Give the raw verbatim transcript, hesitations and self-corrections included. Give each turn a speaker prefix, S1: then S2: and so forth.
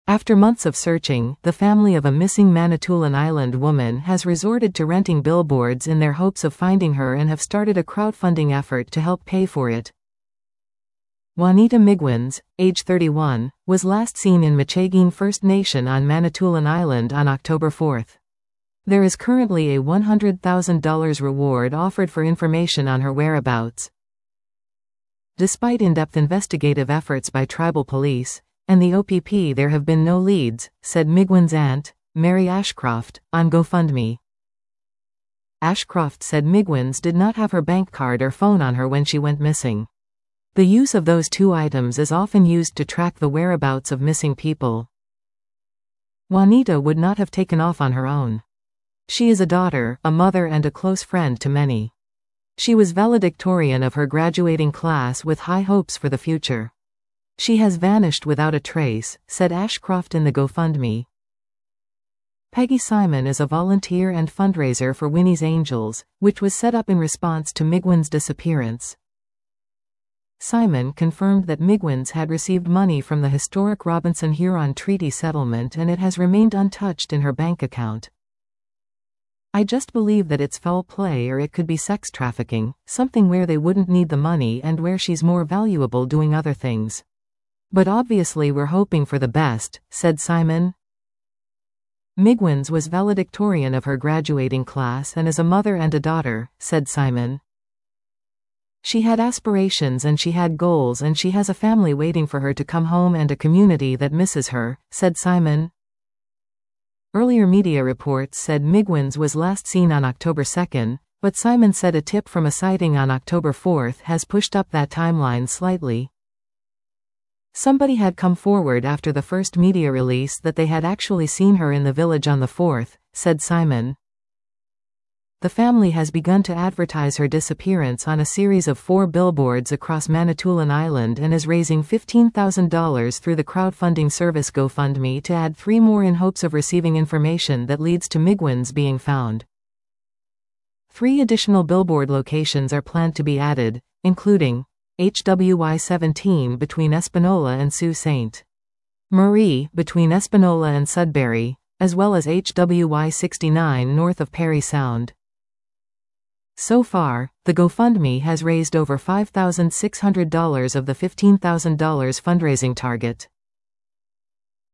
S1: After months of searching, the family of a missing Manitoulin Island woman has resorted to renting billboards in their hopes of finding her and have started a crowdfunding effort to help pay for it. Juanita Migwins, age thirty-one, was last seen in Michigane First Nation on Manitoulin Island on October fourth. There is currently a one hundred thousand dollars reward offered for information on her whereabouts. Despite in-depth investigative efforts by tribal police and the O P P, there have been no leads, said Migwins' aunt, Mary Ashcroft, on GoFundMe. Ashcroft said Migwins did not have her bank card or phone on her when she went missing. The use of those two items is often used to track the whereabouts of missing people. Juanita would not have taken off on her own. She is a daughter, a mother and a close friend to many. She was valedictorian of her graduating class with high hopes for the future. She has vanished without a trace, said Ashcroft in the GoFundMe. Peggy Simon is a volunteer and fundraiser for Winnie's Angels, which was set up in response to Migwins' disappearance. Simon confirmed that Migwins had received money from the historic Robinson-Huron Treaty Settlement and it has remained untouched in her bank account. I just believe that it's foul play, or it could be sex trafficking, something where they wouldn't need the money and where she's more valuable doing other things. But obviously we're hoping for the best, said Simon. Migwins was valedictorian of her graduating class and is a mother and a daughter, said Simon. She had aspirations and she had goals and she has a family waiting for her to come home and a community that misses her, said Simon. Earlier media reports said Migwins was last seen on October second, but Simon said a tip from a sighting on October fourth has pushed up that timeline slightly. Somebody had come forward after the first media release that they had actually seen her in the village on the fourth, said Simon. The family has begun to advertise her disappearance on a series of four billboards across Manitoulin Island and is raising fifteen thousand dollars through the crowdfunding service GoFundMe to add three more in hopes of receiving information that leads to Migwins being found. Three additional billboard locations are planned to be added, including H W Y seventeen between Espanola and Sault Ste. Marie between Espanola and Sudbury, as well as H W Y sixty-nine north of Parry Sound. So far, the GoFundMe has raised over five thousand six hundred dollars of the fifteen thousand dollars fundraising target.